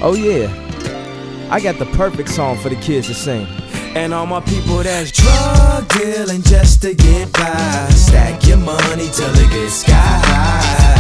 Oh yeah, I got the perfect song for the kids to sing. And all my people that's drug dealing just to get by. Stack your money till it gets sky high.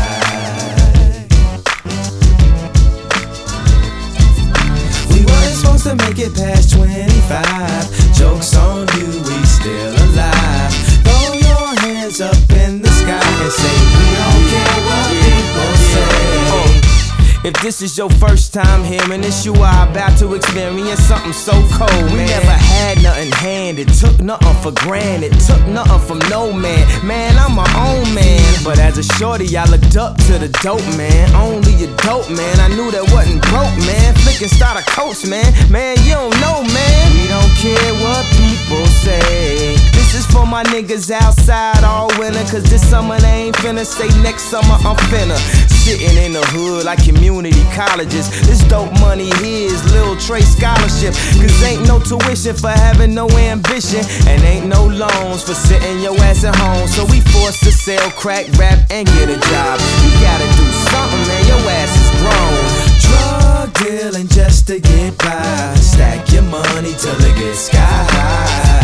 We weren't supposed to make it past 25. Joke's on you, we still alive. Throw your hands up in the sky and say we don't care what people say. If this is your first time hearing this, you are about to experience something so cold. We never had nothing handed, took nothing for granted, took nothing from no man. Man, I'm my own man. But as a shorty, I looked up to the dope man. Only a dope man, I knew that wasn't broke, man. Flicking starter coats, man. Man, you don't know, man. We don't care what people say. This is for my niggas outside all winter, cause this summer they ain't finna say next summer I'm finna. Sitting in the hood like community colleges. This dope money here is Lil Trey scholarship. Cause ain't no tuition for having no ambition, and ain't no loans for sitting your ass at home. So we forced to sell crack, rap, and get a job. You gotta do something, man, your ass is grown. Drug dealing just to get by. Stack your money till it gets sky high.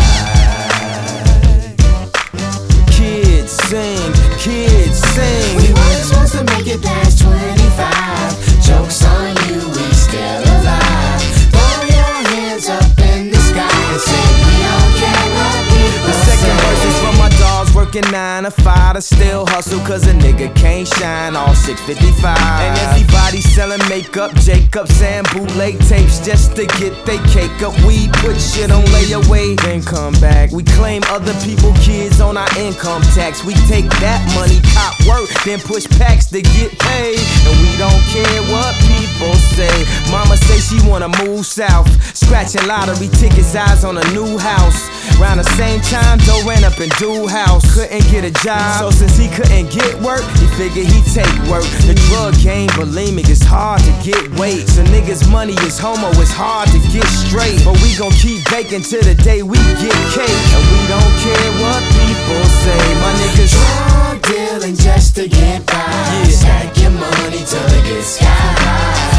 Kids sing, kids sing. We weren't supposed to make it past 25. Joke's on you, we still alive. Throw your hands up in the sky and say we don't care what people The second say. verse is for my dogs working 9 to 5 to still hustle, cause a nigga can't shine all 655. And everybody selling makeup, Jacobs and bootleg tapes just to get they cake up. We put shit on layaway, then come back. We claim other people kids on our income tax. We take that money, cop work, then push packs to get paid. And we don't care what people say. Mama say she wanna move south, scratching lottery tickets, eyes on a new house. Around the same time, Doe ran up in Dude house, couldn't get a job. So since he couldn't get work, he figured he'd take work. The drug game bulimic, it's hard to get weight. So niggas' money is homo, it's hard to get straight. But we gon' keep baking till the day we get cake. And we don't care what people say. My niggas drug dealing just to get by. Yeah. Stack your money till it gets sky high.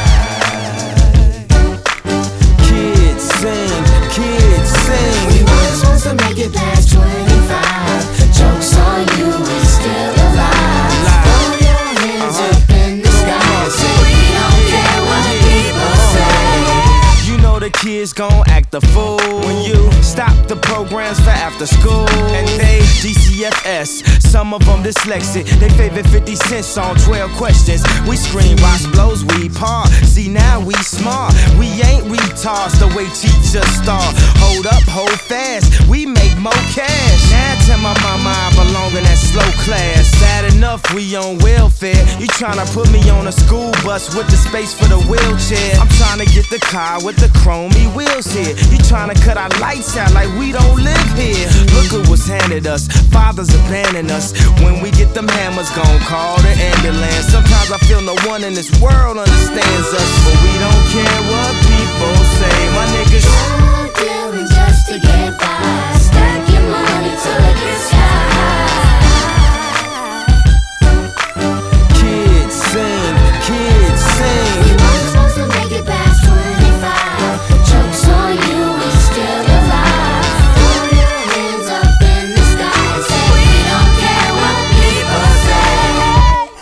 kids sing, kids sing. We weren't supposed to make it past 25. Joke's on you, we still alive. Throw your hands up in the sky and say we don't care what people say. You know the kids gon' act a fool when you stop the programs for after school. And they DCFS, some of them dyslexic. They favorite 50 Cent song, 12 questions. We scream, Ross blows, we part. See now we smart, we ain't retards the way teachers start. Hold up, hold fast, we make more cash. Now tell my mama I belong in that slow class. Sad enough, we on welfare. You tryna put me on a school bus with the space for the wheelchair. I'm tryna get the car with the chromey wheels here. You tryna cut our lights out like we don't live here. Look at what's handed us, fathers abandon us. When we get them hammers, gon' call the ambulance. Sometimes I feel no one in this world understands us, but we don't care what people say. My niggas drug dealing just to get by. Stack your money till it gets